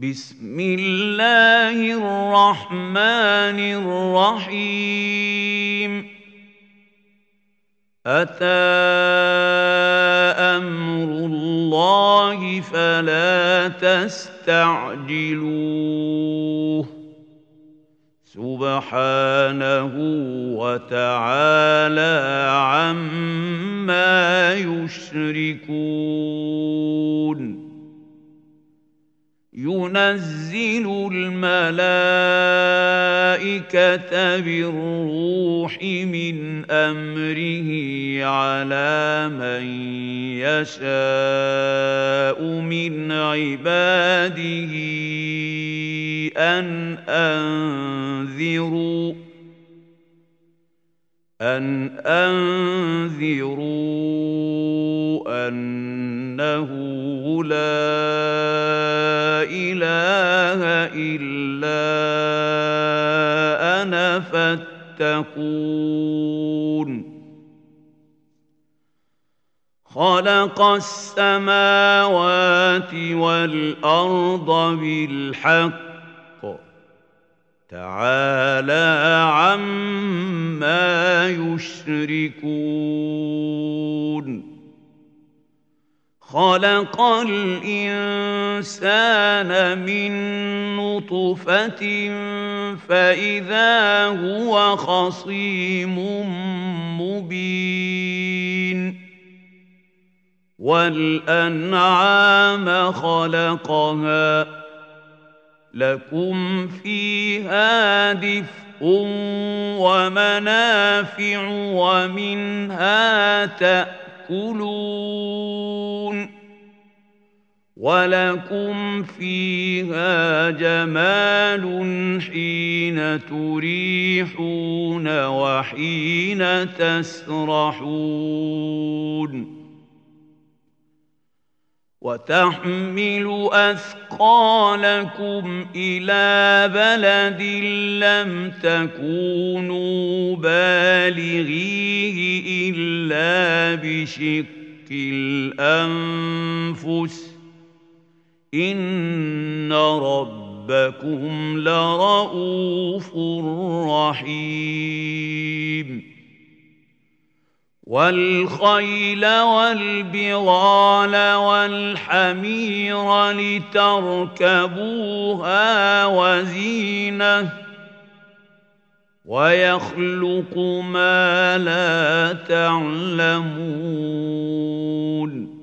بسم الله الرحمن الرحيم أتى أمر الله فلا تستعجلوه سبحانه وتعالى عما يشركون ينزل الملائكة بالروح من أمره على من يشاء من عباده أن أنذروا أنه لا إله إلا أنا فاتقون خلق السماوات والأرض بالحق تعالى عما يشركون خلق الإنسان من نطفة فإذا هو خصيم مبين والأنعام خلقها لكم فيها دفء ومنافع ومنها تأكلون ولكم فيها جمال حين تريحون وحين تسرحون وتحمل أثقالكم إلى بلد لم تكونوا بالغيه إلا بشق الأنفس إن ربكم لرؤوف رحيم والخيل والبغال والحمير لتركبوها وزينة ويخلق ما لا تعلمون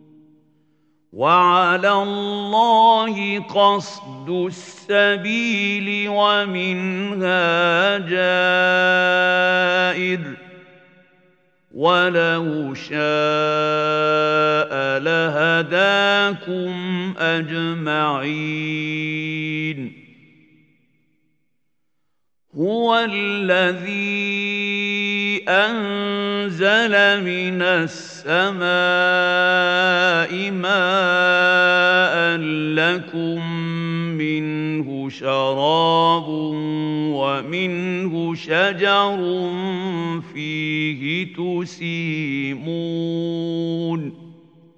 وعلى الله قصد السبيل ومنها جائر ولو شاء لهداكم أجمعين هو الذي أنزل من السماء ماء لكم منه شراب ومنه شجر فيه تسيمون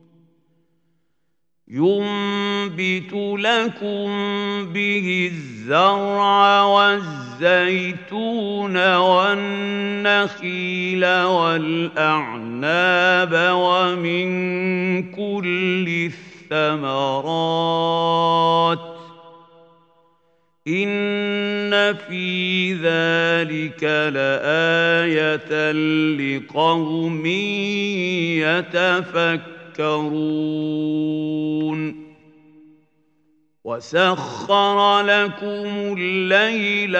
ينبت لكم به الزرع والزيتون والنخيل والأعناب ومن كل الثمرات إن في ذلك لآية لقوم يتفكرون وسخر لكم الليل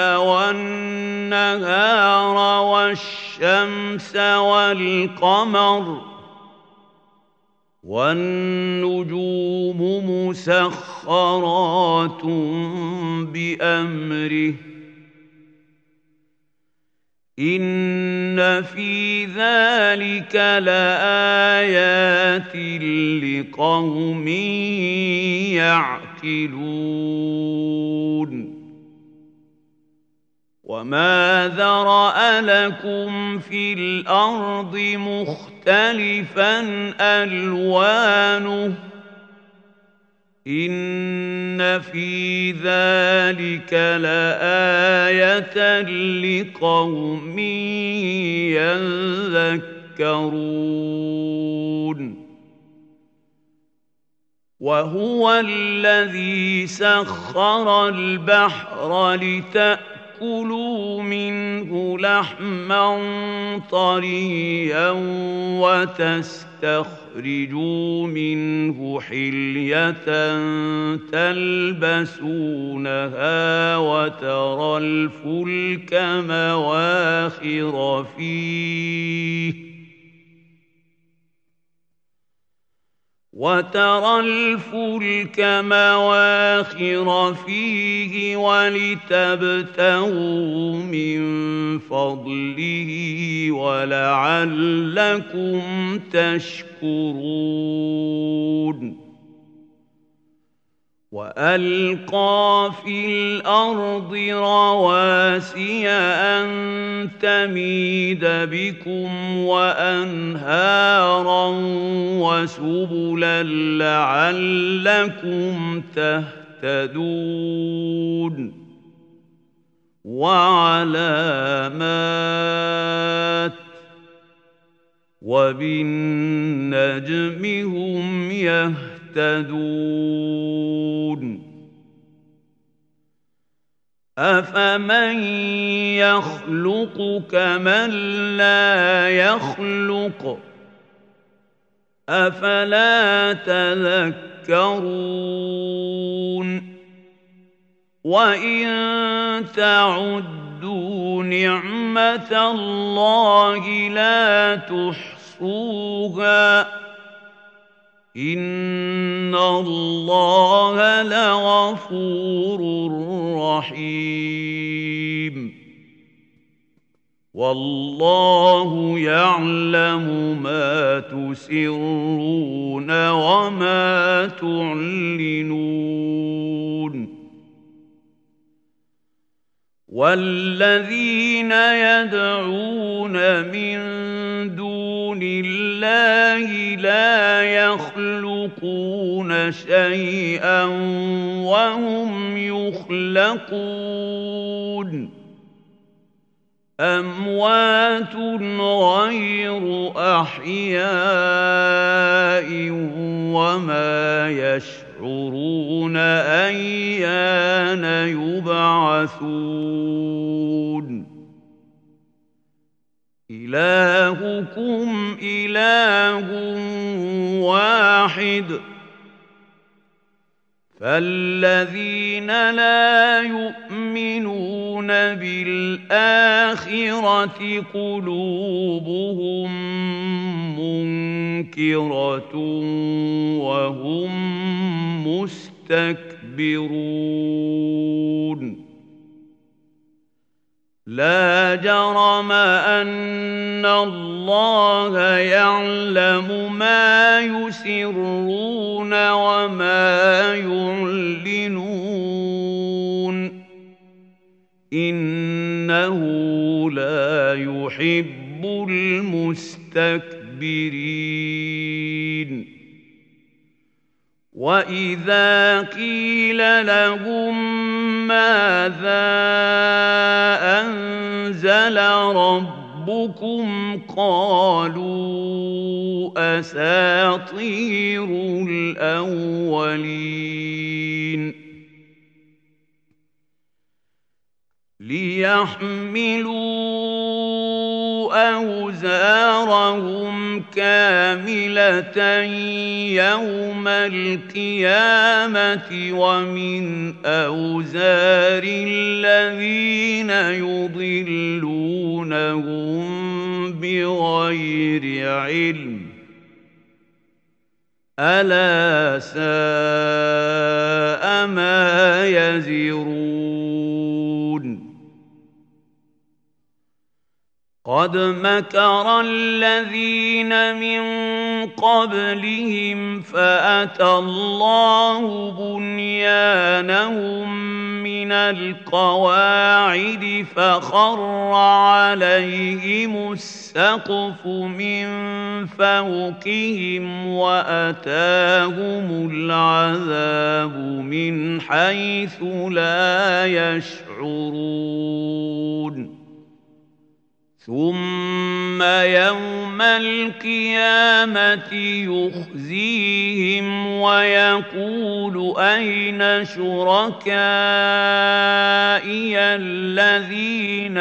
والنهار والشمس والقمر والنجوم مسخرات بأمره إن في ذلك لآيات لقوم يعقلون وما ذرأ لكم في الأرض مختلفا ألوانه إن في ذلك لآية لقوم يذكرون وهو الذي سخر البحر لتأكلوا منه لحما طريا وتستخرجوا منه حلية تلبسونها وترى الفلك مواخر فيه ولتبتغوا من فضله ولعلكم تشكرون وألقى في الأرض رواسي أن تميد بكم وأنهارا وسبلا لعلكم تهتدون وعلامات وبالنجم هم يهتدون أفمن يخلق كمن لا يخلق أفلا تذكرون وإن تعدوا نعمة الله لا تحصوها إن الله لغفور رحيم والله يعلم ما تسرون وما تعلنون والذين يدعون من دون الله لا يخلقون شيئا وهم يخلقون أموات غير أحياء وما يشعرون أيان يبعثون إلهكم إله واحد فالذين لا يؤمنون بالآخرة قلوبهم منكرة وهم مستكبرون لا جرم أن الله يعلم ما يسرون وما يعلنون إنه لا يحب المستكبرين وإذا قيل لهم ماذا أنزل ربكم قالوا أساطير الأولين ليحملوا أوزارهم كاملة يوم القيامة ومن أوزار الذين يضلونهم بغير علم ألا ساء ما يزرون قد مكر الذين من قبلهم فأتى الله بنيانهم من القواعد فخر عليهم السقف من فوقهم وأتاهم العذاب من حيث لا يشعرون ثم يوم القيامة يخزيهم ويقول أين شركائي الذين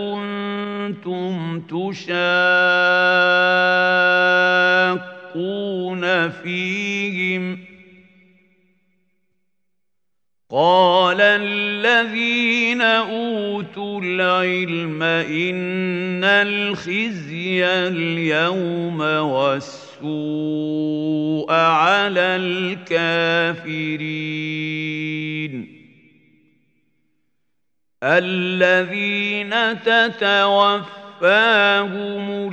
كنتم تشاقون فيهم قال الذين أوتوا العلم إن الخزي اليوم والسوء على الكافرين الذين تتوفاهم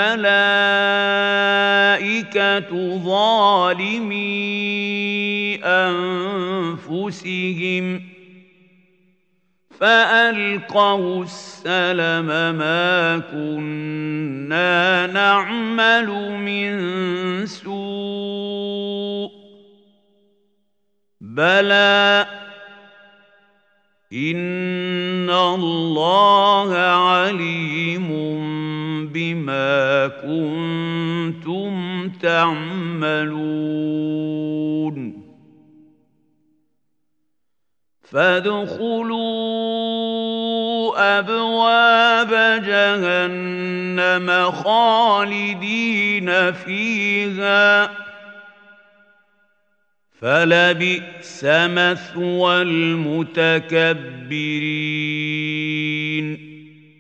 الملائكة ظالمي أنفسهم فألقوا السلم ما كنا نعمل من سوء بلى إن الله عليم بما كنتم تعملون فادخلوا أبواب جهنم خالدين فيها فلبئس مثوى المتكبرين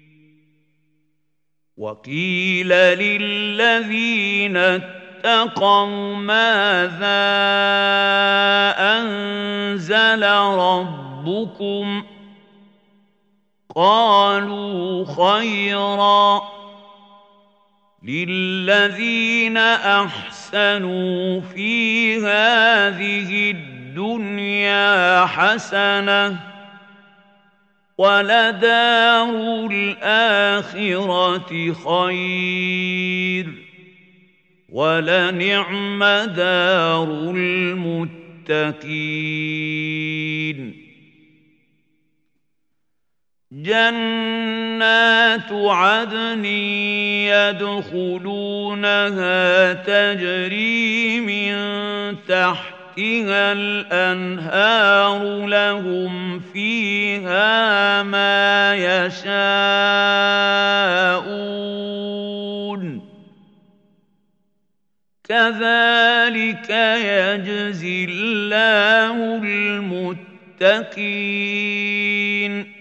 وقيل للذين اتقوا ماذا أنزل ربكم قالوا خيرا للذين أحسنوا في هذه الدنيا حسنة ولدار الآخرة خير ولنعم دار المتقين جنات عدن يدخلونها تجري من تحتها الأنهار لهم فيها ما يشاءون كذلك يجزي الله المتقين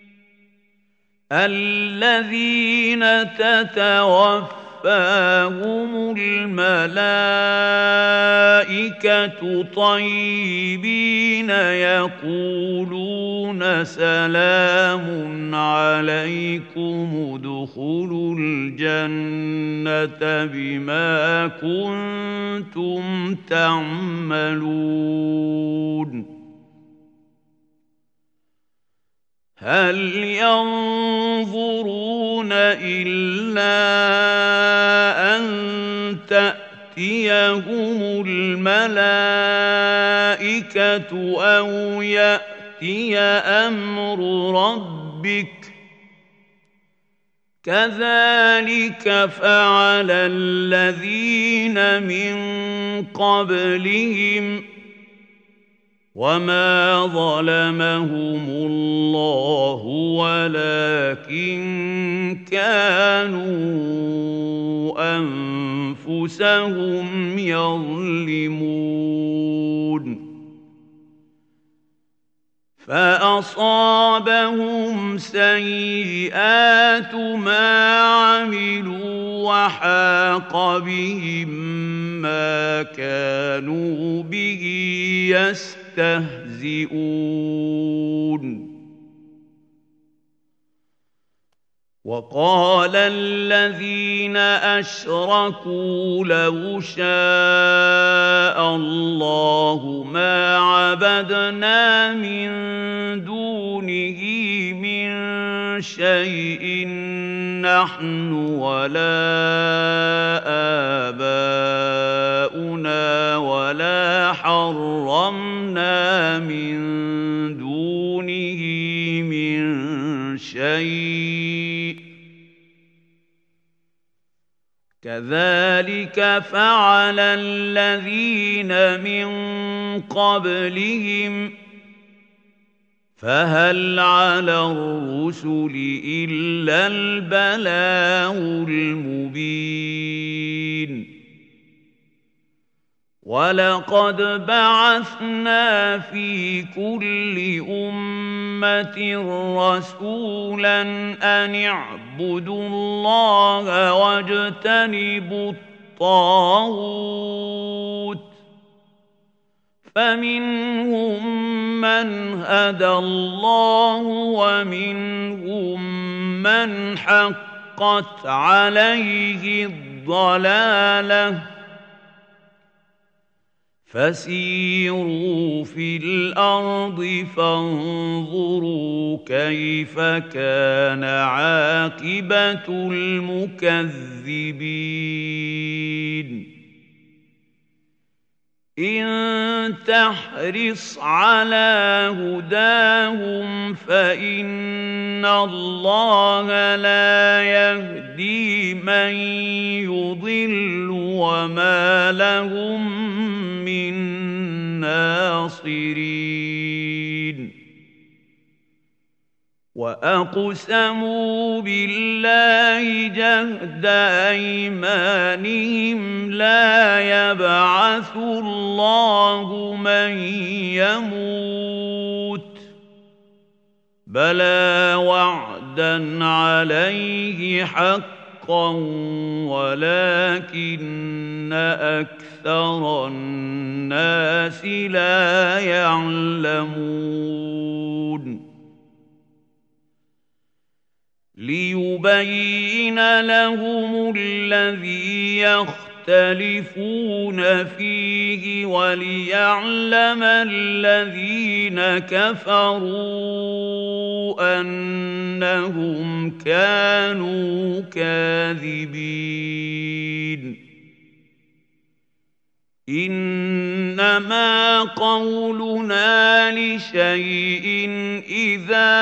الذين تتوفاهم الملائكة طيبين يقولون سلام عليكم ادخلوا الجنة بما كنتم تعملون هل ينظرون إلا أن تأتيهم الملائكة أو يأتي أمر ربك كذلك فعل الذين من قبلهم وما ظلمهم الله ولكن كانوا أنفسهم يظلمون فأصابهم سيئات ما عملوا وحاق بهم ما كانوا به يستهزئون وقال الذين أشركوا لو شاء الله ما عبدنا من دونه من شيء نحن ولا آباؤنا ولا حرمنا من دونه من شيء كذلك فعل الذين من قبلهم فهل على الرسل إلا البلاغ المبين ولقد بعثنا في كل أمة رسولا أن اعبدوا الله واجتنبوا الطاغوت فمنهم من هدى الله ومنهم من حقت عليه الضلالة فسيروا في الأرض فانظروا كيف كان عاقبة المكذبين إن تحرص على هداهم فإن الله لا يهدي من يضل وما لهم من ناصرين وأقسموا بالله جهد أيمانهم لا يبعث الله من يموت بلى وعدا عليه حقا ولكن أكثر الناس لا يعلمون ليبين لهم الذي يختلفون فيه وليعلم الذين كفروا أنهم كانوا كاذبين إنما قولنا لشيء إذا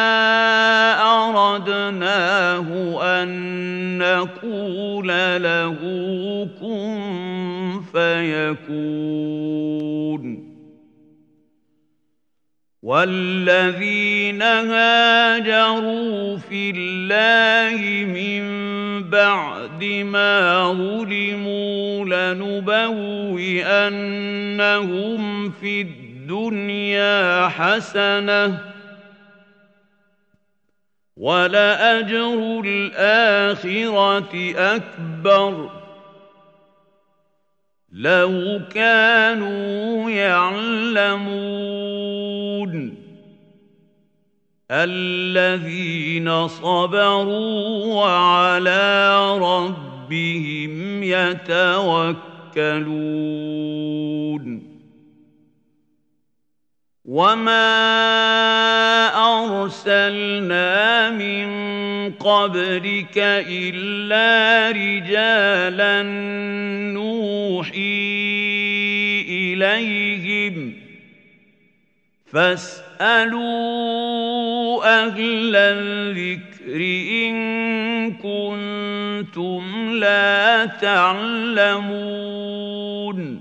أردناه أن نقول له كن فيكون والذين هاجروا في الله من بعد ما ظلموا لنبوئنهم في الدنيا حسنة ولأجر الآخرة أكبر لو كانوا يعلمون الذين صبروا وعلى ربهم يتوكلون وما أرسلنا من قبلك إلا رجالا نوحي إليهم فاسألوا أهل الذكر إن كنتم لا تعلمون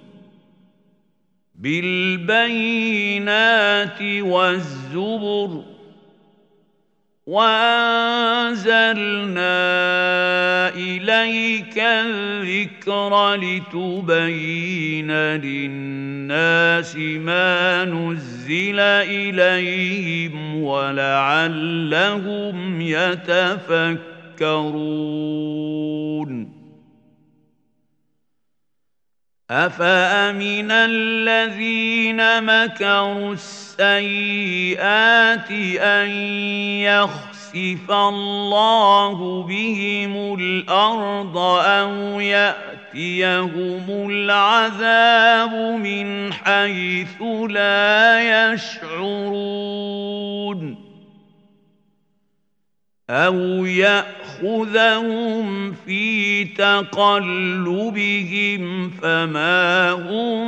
بالبينات والزبر وأنزلنا إليك الذكر لتبين للناس ما نزل إليهم ولعلهم يتفكرون أفأمن الذين مكروا السيئات أن يخسف الله بهم الأرض أو يأتيهم العذاب من حيث لا يشعرون أو يأخذهم في تقلبهم فما هم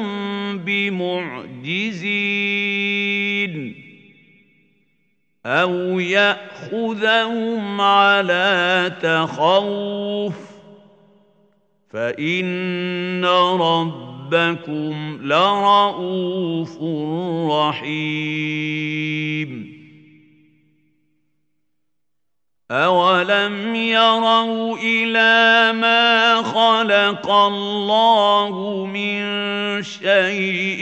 بمعجزين أو يأخذهم على تخوف فإن ربكم لرءوف رحيم أَوَلَمْ يَرَوْا إِلَىٰ مَا خَلَقَ اللَّهُ مِن شَيْءٍ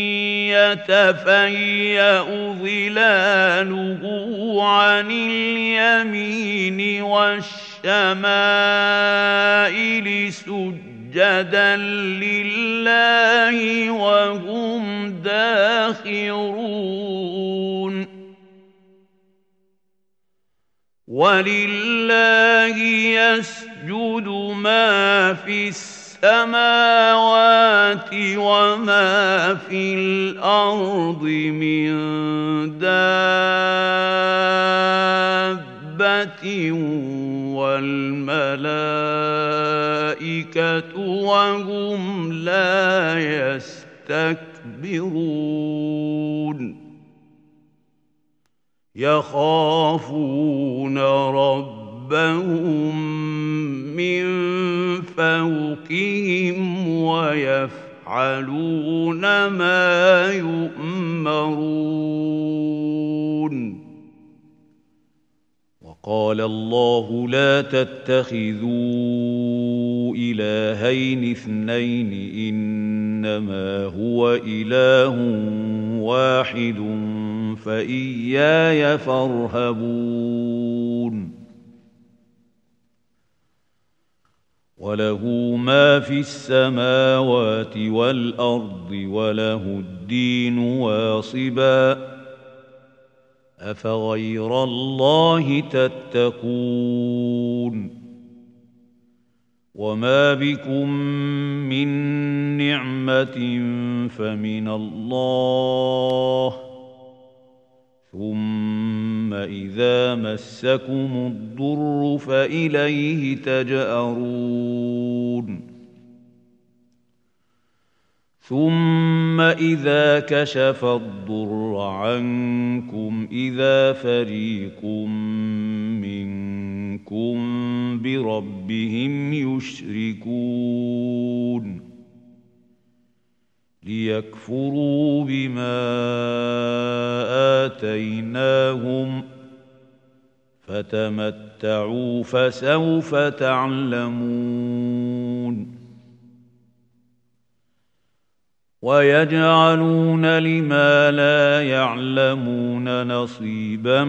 يَتَفَيَّأُ ظِلَالُهُ عَنِ الْيَمِينِ وَالشَّمَائِلِ سُجَّدًا لِّلَّهِ وَهُمْ دَاخِرُونَ وَلِلَّهِ يَسْجُدُ مَا فِي السَّمَاوَاتِ وَمَا فِي الْأَرْضِ مِن دَابَّةٍ وَالْمَلَائِكَةُ وَهُمْ لَا يَسْتَكْبِرُونَ يخافون ربهم من فوقهم ويفعلون ما يؤمرون وقال الله لا تتخذوا إلهين اثنين إنما هو إله واحد فإياي فارهبون وله ما في السماوات والأرض وله الدين واصبا أفغير الله تتقون وما بكم من نعمة فمن الله ثم إذا مسكم الضر فإليه تجأرون ثم إذا كشف الضر عنكم إذا فريق منكم بربهم يشركون ليكفروا بما آتيناهم فتمتعوا فسوف تعلمون ويجعلون لما لا يعلمون نصيبا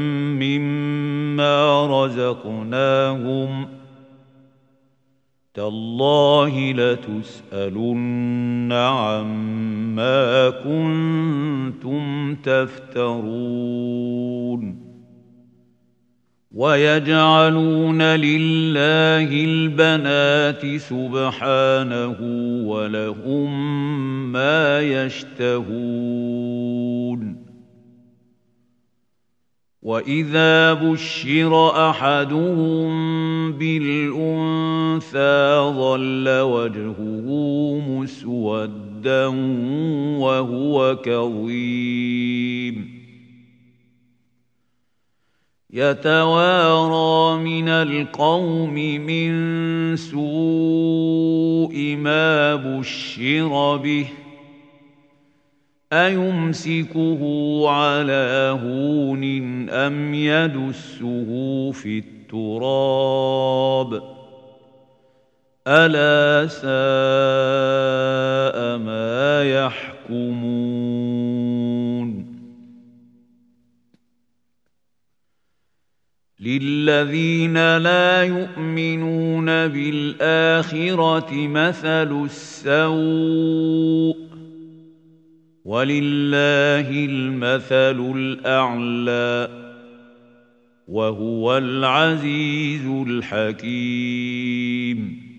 مما رزقناهم تالله لتسألن عما كنتم تفترون ويجعلون لله البنات سبحانه ولهم ما يشتهون وإذا بشر أحدهم بالأنثى ظل وجهه مسودا وهو كظيم يتوارى من القوم من سوء ما بشر به أيمسكه على هون أم يدسه في التراب ألا ساء ما يحكمون للذين لا يؤمنون بالآخرة مثل السوء ولله المثل الأعلى وهو العزيز الحكيم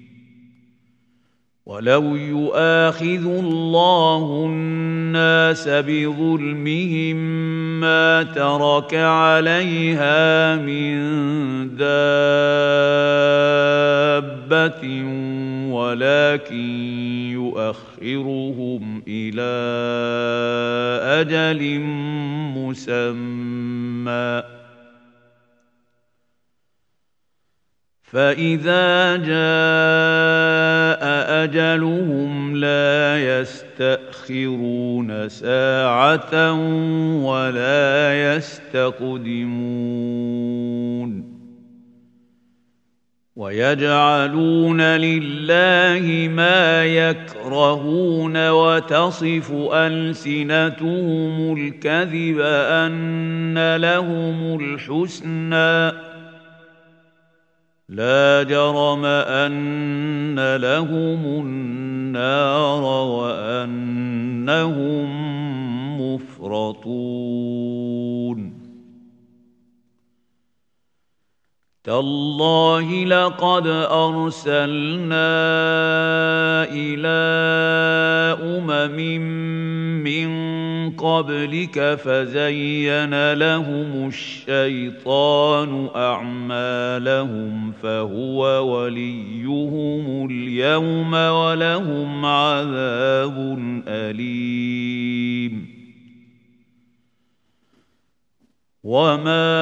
ولو يؤاخذ الله الناس بظلمهم ما ترك عليها من دابة ولكن يؤخرهم إلى أجل مسمى فإذا جاء أجلهم لا يستأخرون ساعة ولا يستقدمون ويجعلون لله ما يكرهون وتصف ألسنتهم الكذب أن لهم الحسنى لا جرم أن لهم النار وأنهم مفرطون تالله لقد أرسلنا إلى من قبلك فزين لهم الشيطان أعمالهم فهو وليهم اليوم ولهم عذاب أليم وما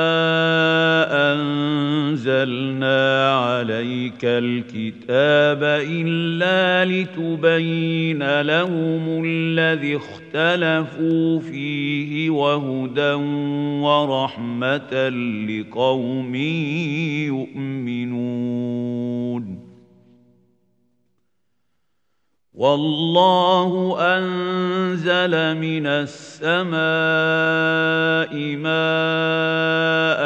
أنزلنا عليك الكتاب إلا لتبين لهم الذي اختلفوا فيه وهدى ورحمة لقوم يؤمنون والله أنزل من السماء ماء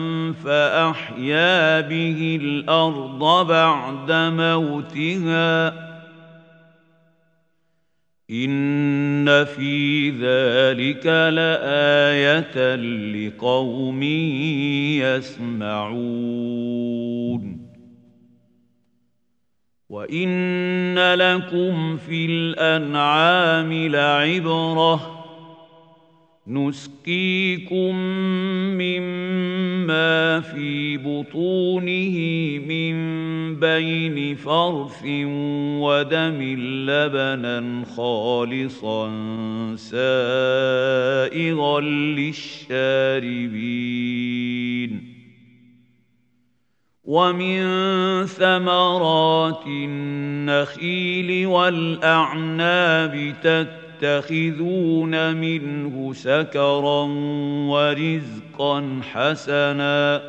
فأحيا به الأرض بعد موتها إن في ذلك لآية لقوم يسمعون وإن لكم في الأنعام لعبرة نسقيكم مما في بطونه من بين فرث ودم لبنا خالصا سائغا للشاربين ومن ثمرات النخيل والأعناب تتخذون منه سكرا ورزقا حسنا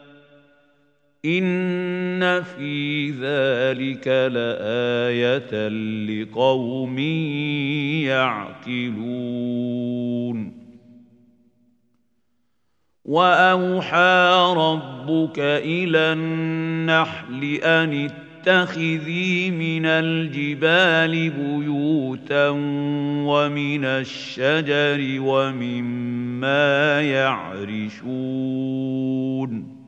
إن في ذلك لآية لقوم يعقلون وأوحى ربك إلى النحل أن اتخذي من الجبال بيوتا ومن الشجر ومما يعرشون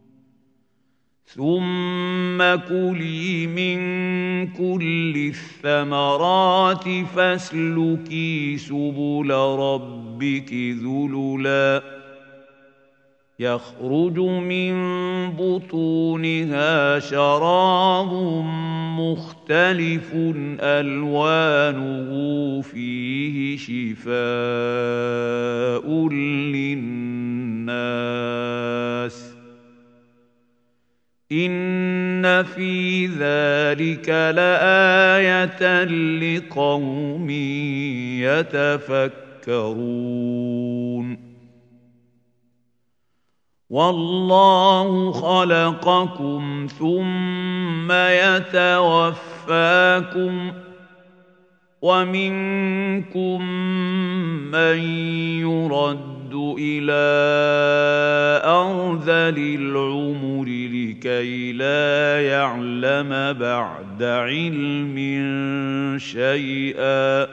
ثم كلي من كل الثمرات فاسلكي سبل ربك ذللا يخرج من بطونها شراب مختلف ألوانه فيه شفاء للناس إن في ذلك لآية لقوم يتفكرون والله خلقكم ثم يتوفاكم ومنكم من يرد إلى أرض أرذل العمر لكي لا يعلم بعد علم شيئا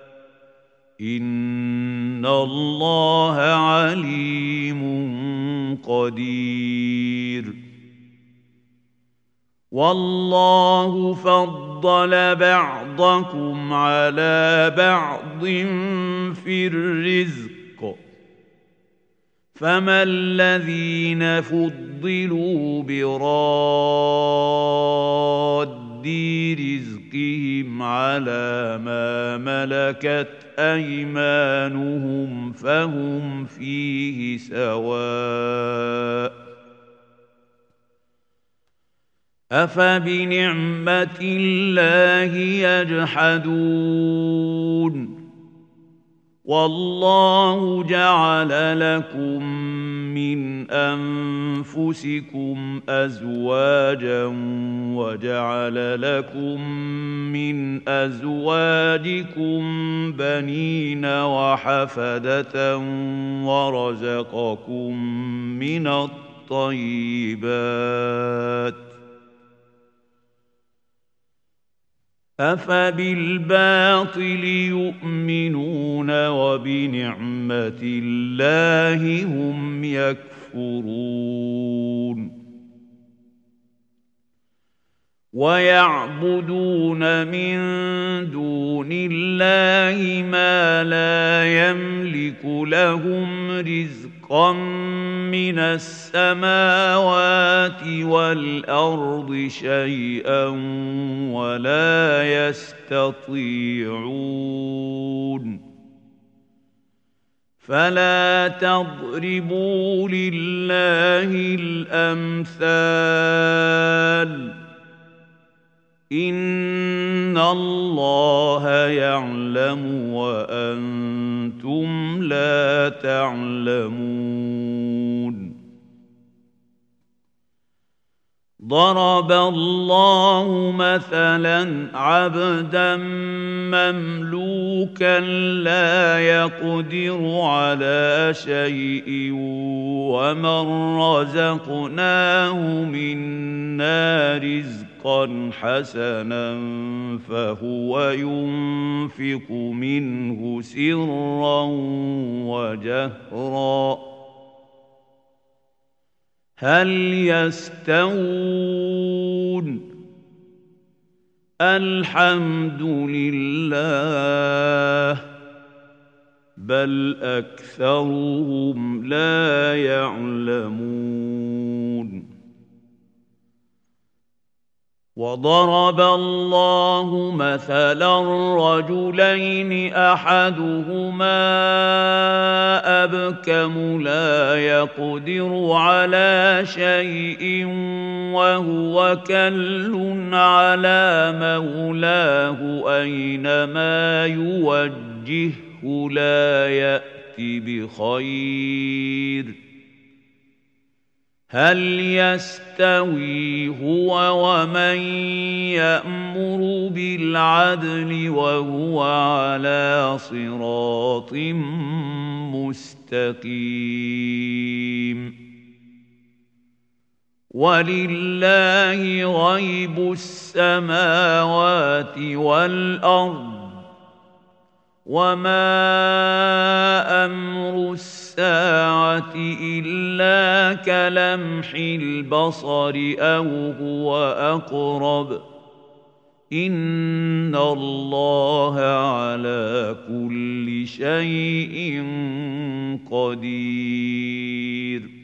إن الله عليم قدير والله فضل بعضكم على بعض في الرزق فما الذين فضلوا براد رزقهم على ما ملكت أيمانهم فهم فيه سواء أفبنعمة الله يجحدون والله جعل لكم من أنفسكم أزواجا وجعل لكم من أزواجكم بنين وحفدة ورزقكم من الطيبات أفبالباطل يؤمنون وبنعمة الله هم يكفرون ويعبدون من دون الله ما لا يملك لهم رزقا من السماوات والأرض شيئا ولا يستطيعون فلا تضربوا لله الأمثال إن الله يعلم وأنتم لا تعلمون ضرب الله مثلا عبدا مملوكا لا يقدر على شيء ومن رزقناه منا رزقا حسنا فهو ينفق منه سرا وجهرا هل يستوون الحمد لله بل أكثرهم لا يعلمون وضرب الله مثلا رجلين أحدهما أبكم لا يقدر على شيء وهو كل على مولاه أينما يوجهه لا يأتي بخير هل يستوي هو ومن يأمر بالعدل وهو على صراط مستقيم ولله غيب السماوات والأرض وما أمر الساعة إلا كلمح البصر أو هو أقرب إن الله على كل شيء قدير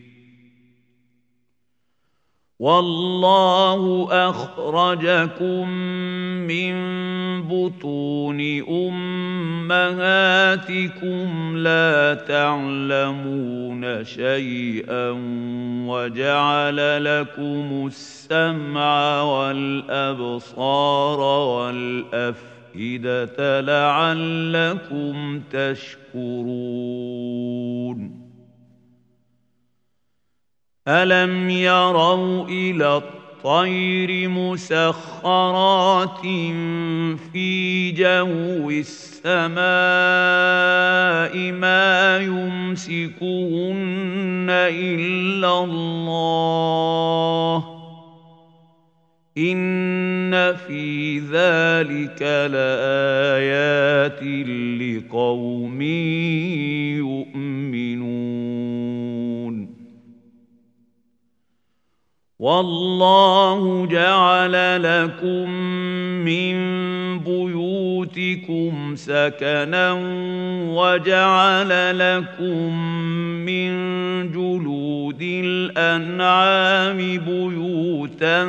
والله أخرجكم من بطون أمهاتكم لا تعلمون شيئا وجعل لكم السمع والأبصار والأفئدة لعلكم تشكرون ألم يروا إلى والطير مسخرات في جو السماء ما يمسكهن إلا الله إن في ذلك لآيات لقوم يؤمنون والله جعل لكم من بيوتكم سكنا وجعل لكم من جلود الأنعام بيوتا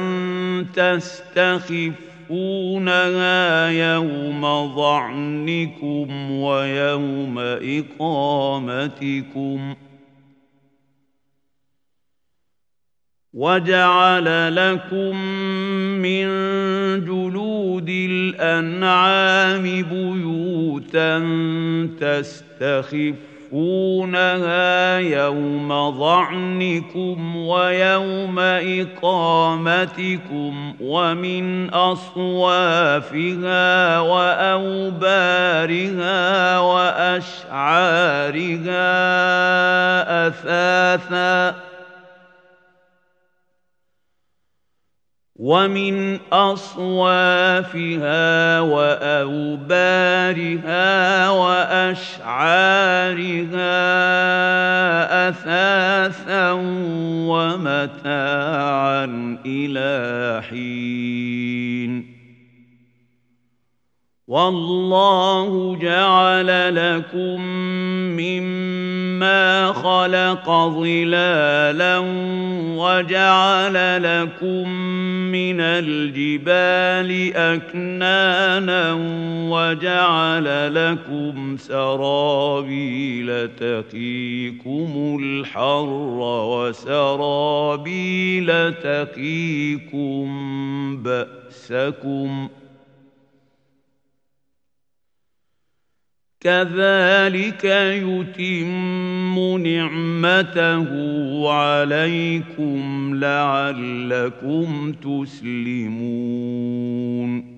تستخفونها يوم ظعنكم ويوم إقامتكم وجعل لكم من جلود الأنعام بيوتا تستخفونها يوم ظعنكم ويوم إقامتكم ومن أصوافها وأوبارها وأشعارها أثاثا ومن أصوافها وأوبارها وأشعارها أثاثا ومتاعا إلى حين والله جعل لكم مما خلق ظلالا وجعل لكم من الجبال أكنانا وجعل لكم سرابيل تقيكم الحر وسرابيل تقيكم بأسكم كذلك يتم نعمته عليكم لعلكم تسلمون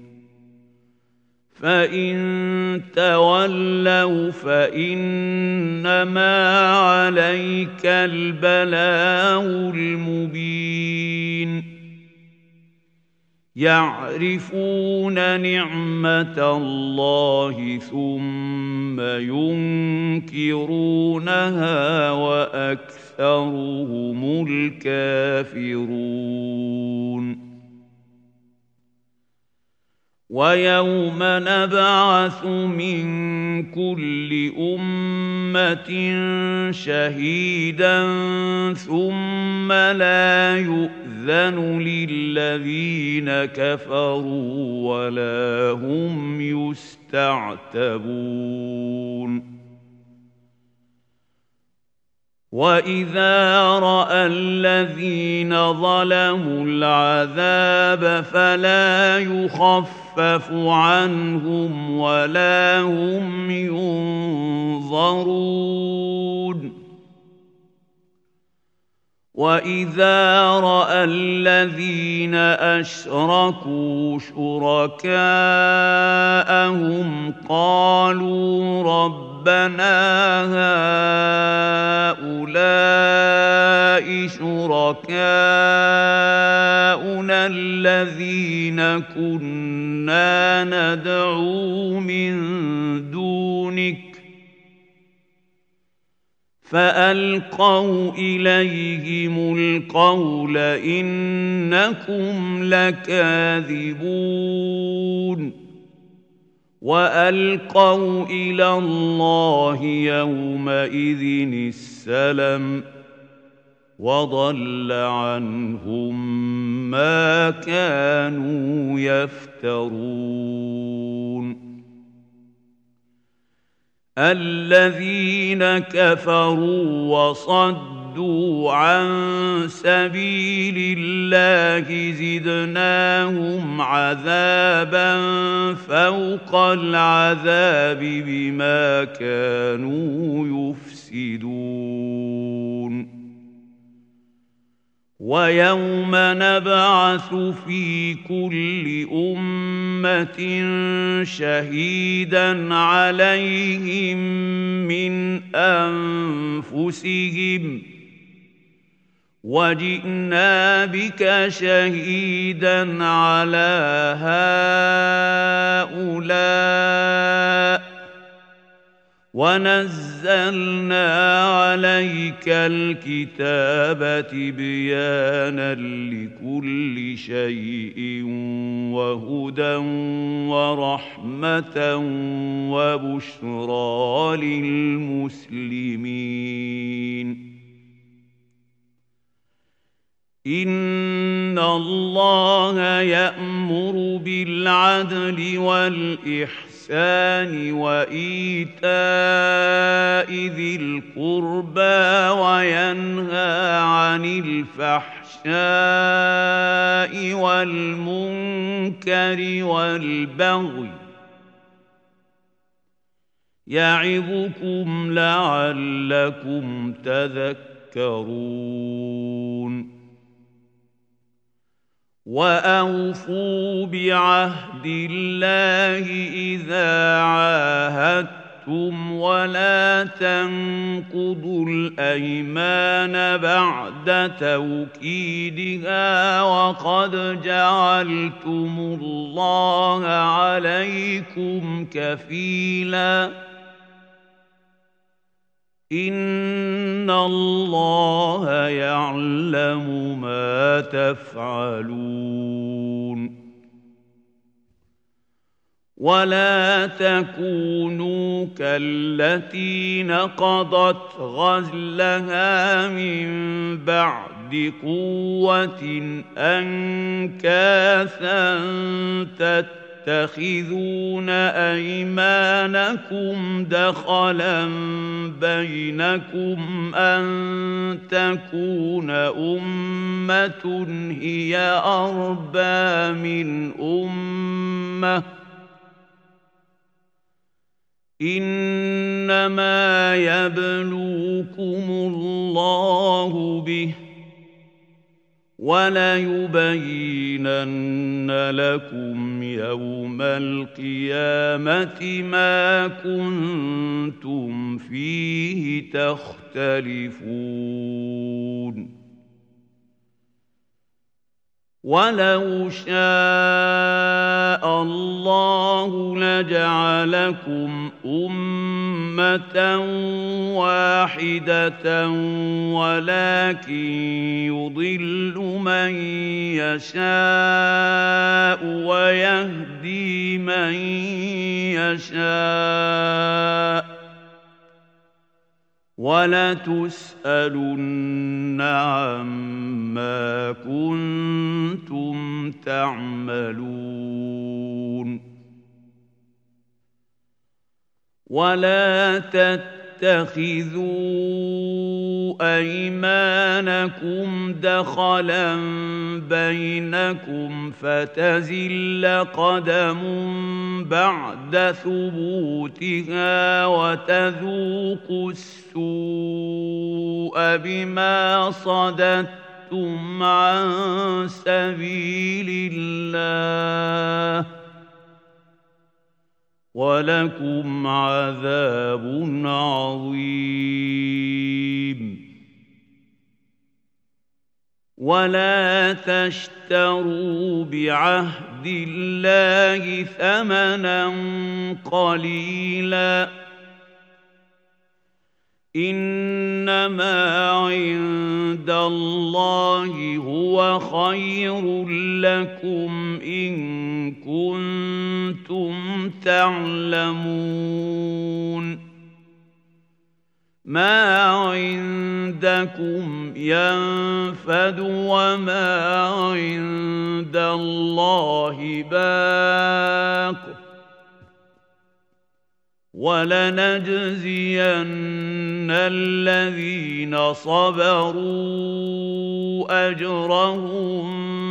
فإن تولوا فإنما عليك البلاغ المبين يعرفون نعمة الله ثم ينكرونها وأكثرهم الكافرون ويوم نبعث من كل أمة شهيدا ثم لا يؤذن للذين كفروا ولا هم يستعتبون وإذا رأى الذين ظلموا العذاب فلا يخفف عنهم ولا هم ينظرون وإذا رأى الذين أشركوا شركاءهم قالوا ربنا هؤلاء شركاؤنا الذين كنا ندعو من دونك فألقوا إليهم القول إنكم لكاذبون وألقوا إلى الله يومئذ السلم وضل عنهم ما كانوا يفترون الذين كفروا وصدوا عن سبيل الله زدناهم عذابا فوق العذاب بما كانوا يفسدون ويوم نبعث في كل أمة شهيدا عليهم من أنفسهم وجئنا بك شهيدا على هؤلاء ونزلنا عليك الكتاب تبيانا لكل شيء وهدى ورحمة وبشرى للمسلمين إن الله يأمر بالعدل والإحسان وإيتاء ذي القربى وينهى عن الفحشاء والمنكر والبغي يعظكم لعلكم تذكرون وأوفوا بعهد الله إذا عاهدتم ولا تنقضوا الأيمان بعد توكيدها وقد جعلتم الله عليكم كفيلا إن الله يعلم ما تفعلون ولا تكونوا كالتي نقضت غزلها من بعد قوة أنكاثا تتخذون أيمانكم دخلا بينكم أن تكون أمة هي أربى من أمة إنما يبلوكم الله به وليبينن لكم يوم القيامة ما كنتم فيه تختلفون ولو شاء الله لجعلكم أمة واحدة ولكن يضل من يشاء ويهدي من يشاء ولتسألن عما كنتم تعملون ولا تتخذوا أيمانكم دخلا بينكم فتزل قدم بعد ثبوتها وتذوقوا السوء بما صددتم عن سبيل الله ولكم عذاب عظيم ولا تشتروا بعهد الله ثمنا قليلا إنما عند الله هو خير لكم إن كنتم تعلمون ما عندكم ينفد وما عند الله باق ولنجزين الذين صبروا أجرهم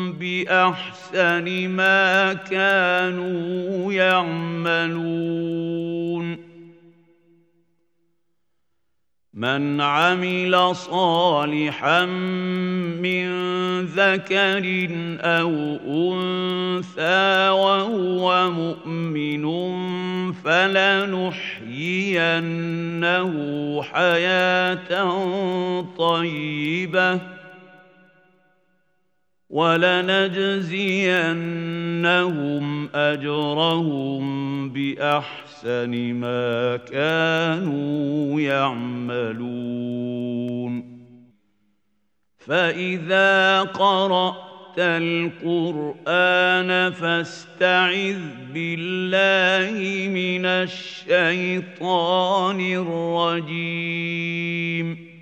بأحسن ما كانوا يعملون من عمل صالحا من ذكر أو أنثى وهو مؤمن فلنحيينه حياة طيبة ولنجزينهم أجرهم بأحسن ما كانوا يعملون فإذا قرأت القرآن فاستعذ بالله من الشيطان الرجيم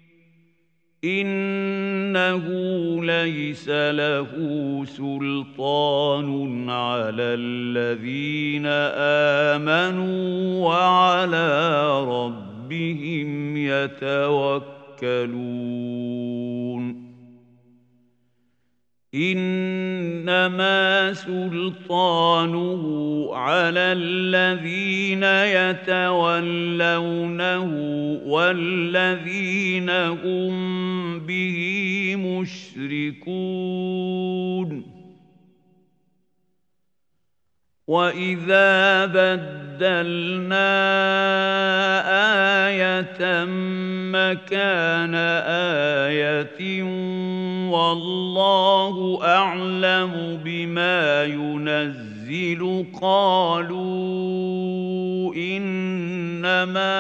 إنه ليس له سلطان على الذين آمنوا وعلى ربهم يتوكلون إنما سلطانه على الذين يتولونه والذين هم به مشركون وإذا بدلنا آية مكان آية والله أعلم بما ينزل قالوا إنما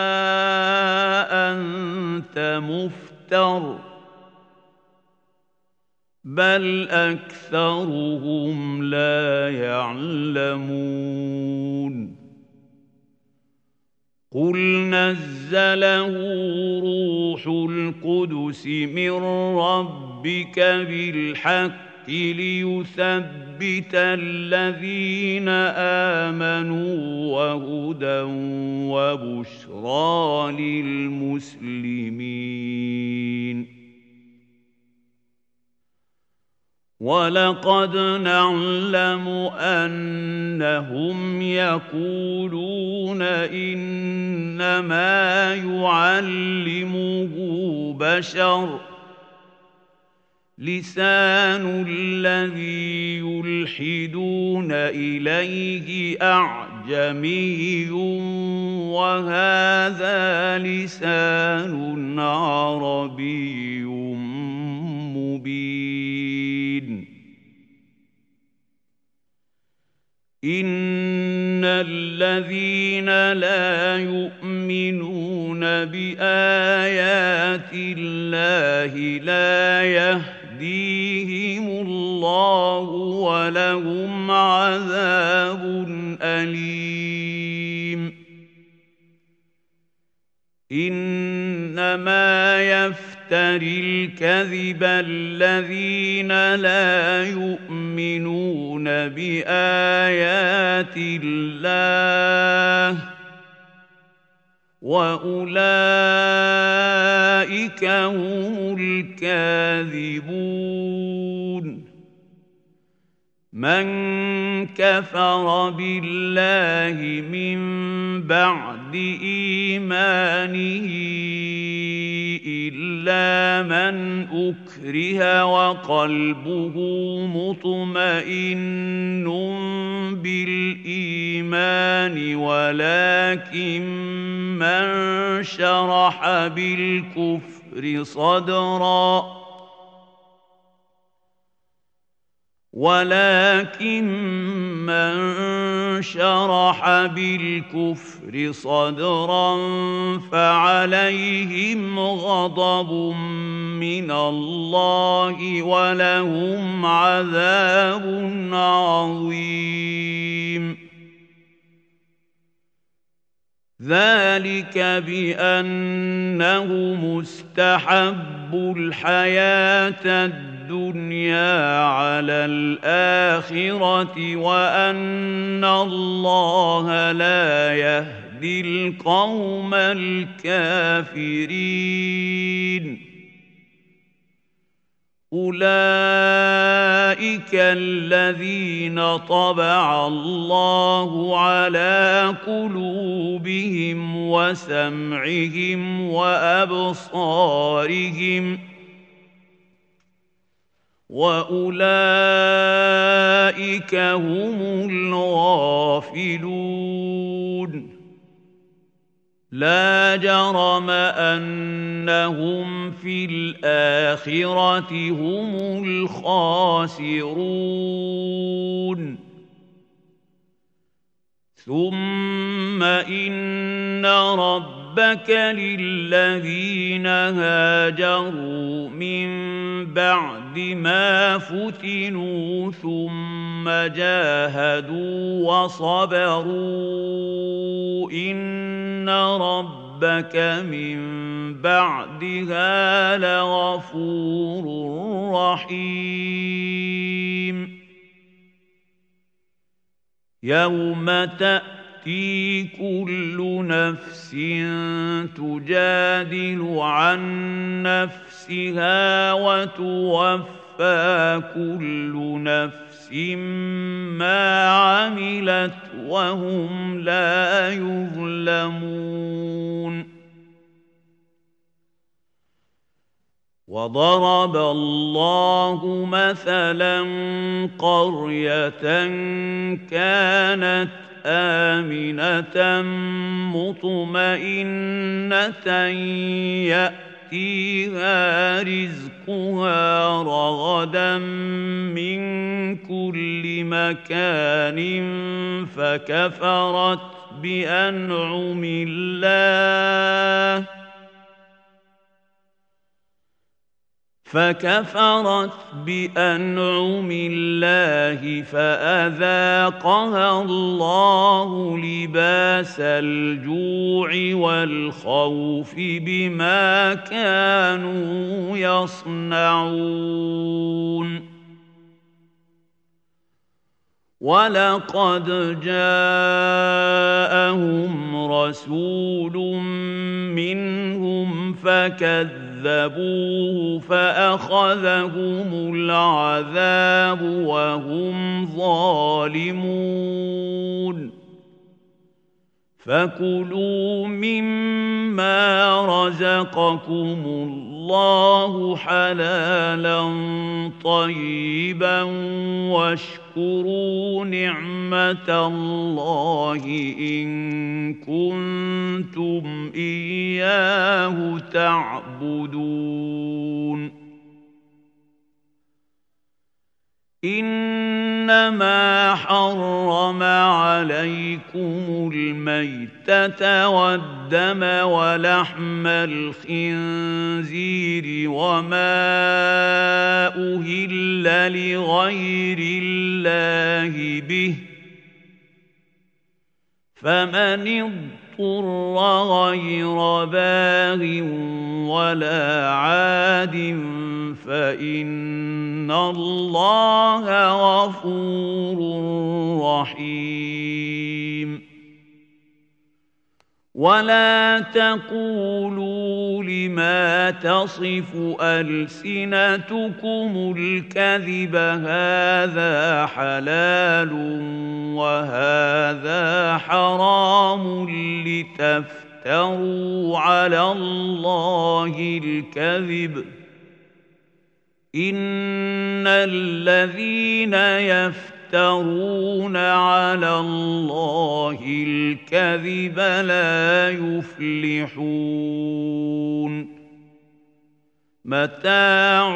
أنت مفتر بل أكثرهم لا يعلمون قل نزله روح القدس من ربك بالحق ليثبت الذين آمنوا وهدى وبشرى للمسلمين ولقد نعلم أنهم يقولون إنما يعلمه بشر لسان الذي يلحدون إليه أعجمي وهذا لسان عربي مبين إن الذين لا يؤمنون بآيات الله لا يهديهم الله ولهم عذاب أليم إنما يفتري الكذب الذين لا يؤمنون بآيات الله وأولئك هم الكاذبون من كفر بالله من بعد إيمانه إلا من أكره وقلبه مطمئن بالإيمان ولكن من شرح بالكفر صدرا فعليهم غضب من الله ولهم عذاب عظيم ذلك بأنه مستحب الحياة الدنيا على الآخرة وأن الله لا يهدي القوم الكافرين أولئك الذين طبع الله على قلوبهم وسمعهم وأبصارهم وأولئك هم الغافلون لا جرم أنهم في الآخرة هم الخاسرون ثم إن ربك للذين هاجروا من بعد ما فتنوا ثم جاهدوا وصبروا إن ربك من بعدها لغفور رحيم يوم تأتي كل نفس تجادل عن نفسها وتوفى كل نفس ما عملت وهم لا يظلمون وضرب الله مثلا قرية كانت آمنة مطمئنة يأتيها رزقها رغدا من كل مكان فكفرت بأنعم الله فأذاقها الله لباس الجوع والخوف بما كانوا يصنعون ولقد جاءهم رسول منهم فكذبوه فأخذهم العذاب وهم ظالمون فكلوا مما رزقكم الله حلالا طيبا واشكروا نعمة الله إن كنتم إياه تعبدون إنما حرم عليكم الميتة والدم ولحم الخنزير وما أهل لغير الله به فمن اضطر غير باغ ولا عاد فإن الله غفور رحيم ولا تقولوا لما تصف ألسنتكم الكذب هذا حلال وهذا حرام لتفتروا على الله الكذب إن الذين يفترون على الله الكذب لا يفلحون متاع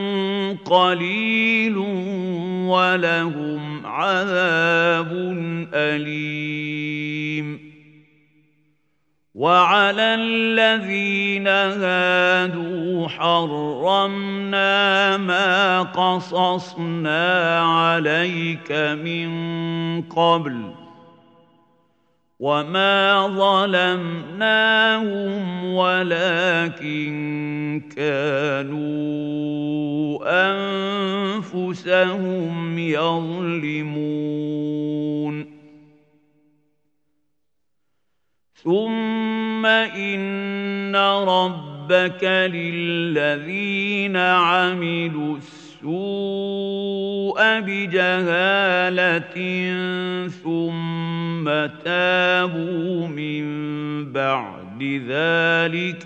قليل ولهم عذاب أليم وعلى الذين هادوا حرمنا ما قصصنا عليك من قبل وما ظلمناهم ولكن كانوا أنفسهم يظلمون ثم إن ربك للذين عملوا السوء بجهالة ثم تابوا من بعد ذلك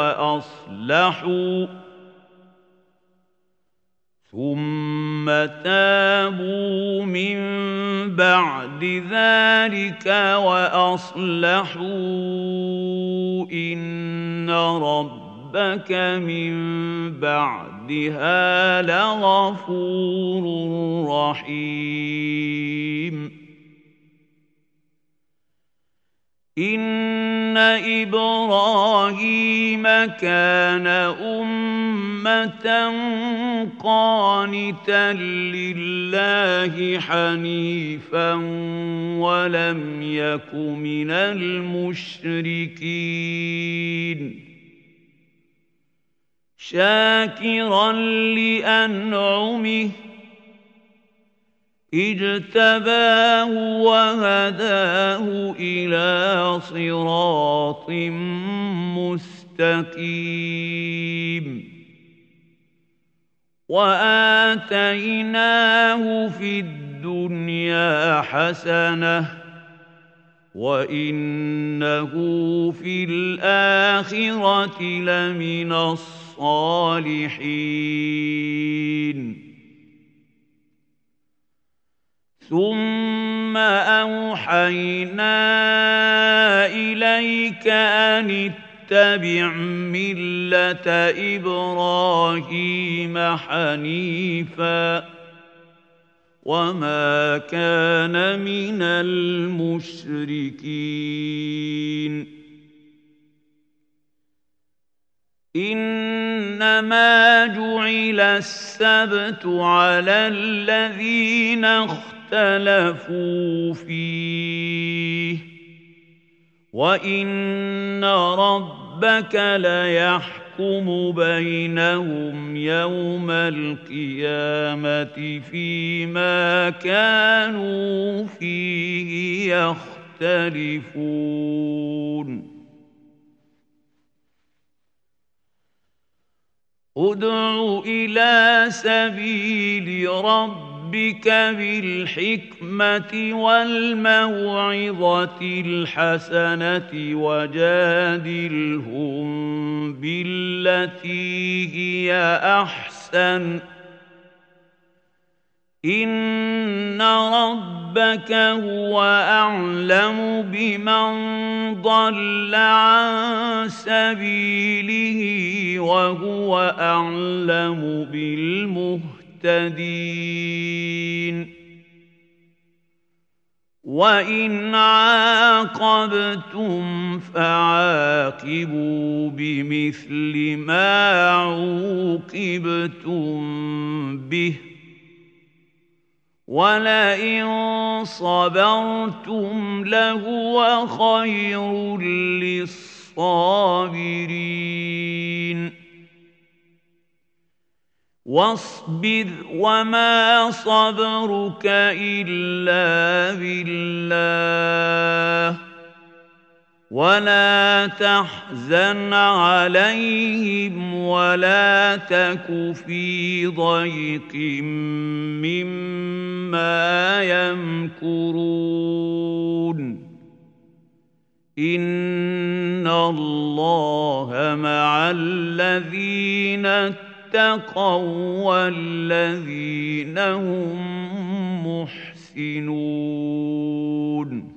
وأصلحوا إن ربك من بعدها لغفور رحيم إن إبراهيم كان أمة قانتا لله حنيفا ولم يك من المشركين شاكرا لأنعمه اجتباه وهداه إلى صراط مستقيم وآتيناه في الدنيا حسنة وإنه في الآخرة لمن الصالحين ثم أوحينا إليك أن اتبع ملة إبراهيم حنيفا وما كان من المشركين إنما جعل السبت على الذين اختلفوا فيه وإن ربك ليحكم بينهم يوم القيامة فيما كانوا فيه يختلفون ادع إلى سبيل ربك بالحكمة والموعظة الحسنة وجادلهم بالتي هي أحسن إن ربك هو أعلم بمن ضل عن سبيله وهو أعلم بالمهتدين وإن عاقبتم فعاقبوا بمثل ما عوقبتم به ولئن صبرتم لهو خير للصابرين واصبر وما صبرك إلا بالله ولا تحزن عليهم ولا تك في ضيق مما يمكرون إن الله مع الذين اتقوا والذين هم محسنون